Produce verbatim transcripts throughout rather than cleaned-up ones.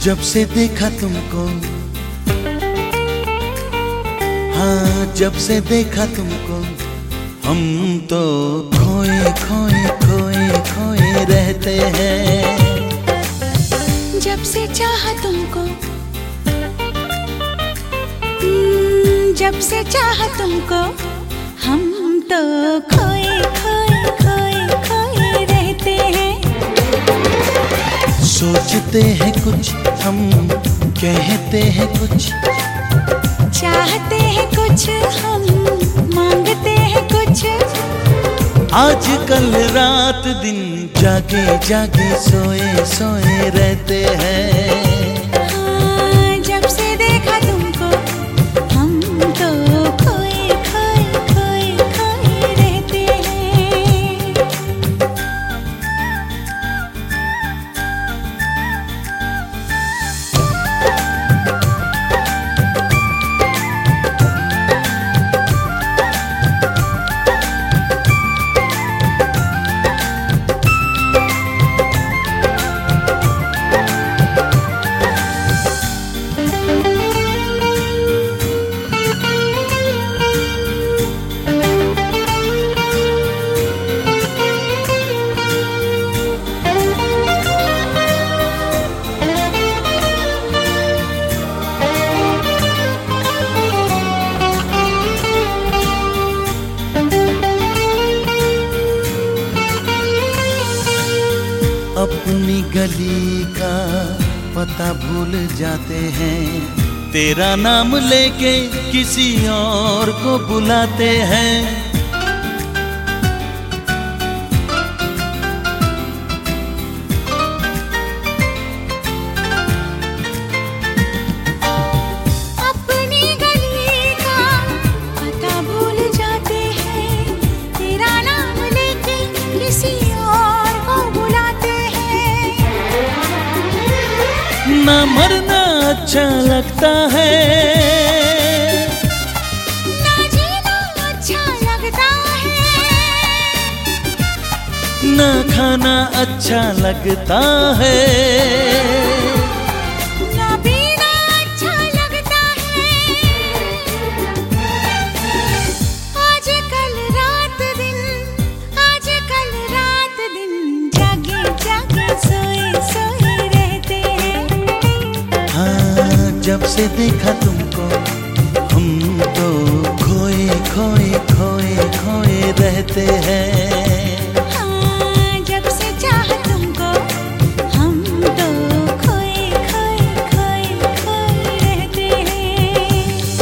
जब से देखा तुमको, हाँ जब से देखा तुमको, हम तो खोए खोए खोए खोए रहते हैं। जब से चाहा तुमको, जब से चाहा तुमको, हम तो खोए खोए खोए खोए रहते हैं। सोचते हैं कुछ हम, कहते हैं कुछ, चाहते हैं कुछ हम, मांगते हैं कुछ। आज कल रात दिन जागे जागे सोए सोए रहते हैं। हाँ, जब से देखा तुमको, हम तो खोए खोए खोए खोए रहते हैं। अपनी गली का पता भूल जाते हैं, तेरा नाम लेके किसी और को बुलाते हैं। अपनी गली का पता भूल जाते हैं, तेरा नाम लेके किसी और को बुलाते हैं। ना मरना अच्छा लगता है, ना जीना अच्छा लगता है, ना खाना अच्छा लगता है, ना पीना अच्छा लगता है। आज कल रात दिन, आज कल रात दिन जागे जागे सोए सोए रहते हैं। हाँ जब से देखा तुमको, हम तो खोए खोए खोए खोए रहते हैं। हाँ, जब से चाहा तुमको, हम तो खोए खोए खोए खोए रहते हैं।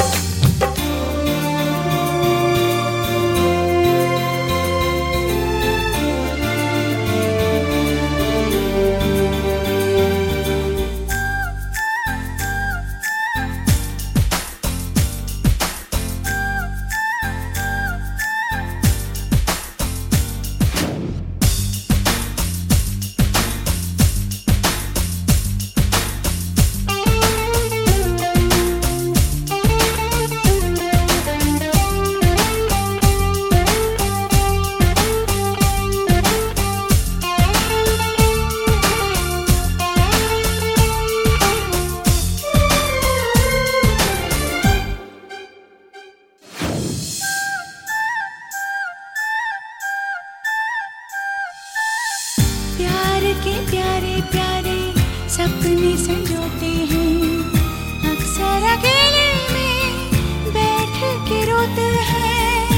प्यार के प्यारे प्यारे सपने संजोते हैं, अक्सर अकेले में बैठ के रोते हैं।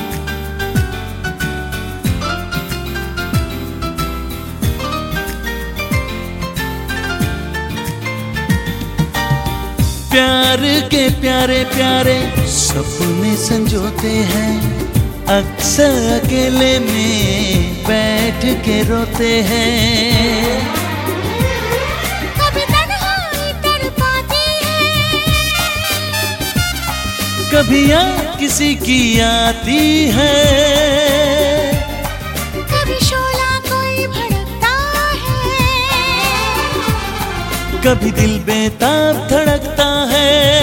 प्यार के प्यारे प्यारे सपने संजोते हैं, अक्सर अकेले में बैठ के रोते हैं। कभी तन्हाई तड़पाती है, कभी याद किसी की आती है, कभी शोला कोई भड़कता है, कभी दिल बेताब धड़कता है।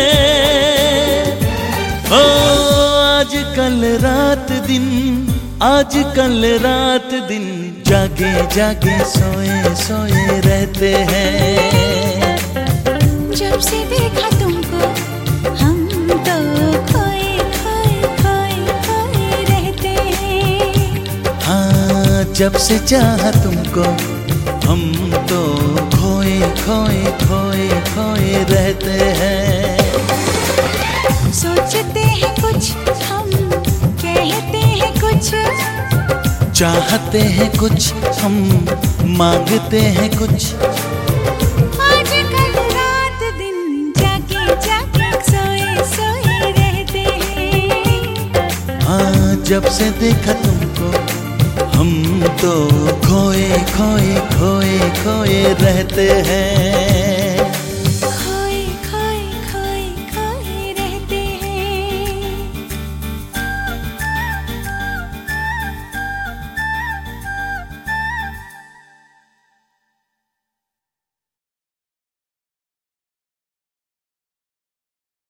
ओ आज कल रात दिन, आज कल रात दिन जागे जागे सोए सोए रहते हैं। जब से चाहा तुमको हम तो खोए खोए खोए खोए रहते हैं। सोचते हैं कुछ हम, कहते हैं कुछ, चाहते हैं कुछ हम, मांगते हैं कुछ। आज कल रात दिन जागे जागे सोए सोए रहते हैं। हाँ, जब से देखा तुमको हम तो खोए खोए खोए खोए रहते हैं।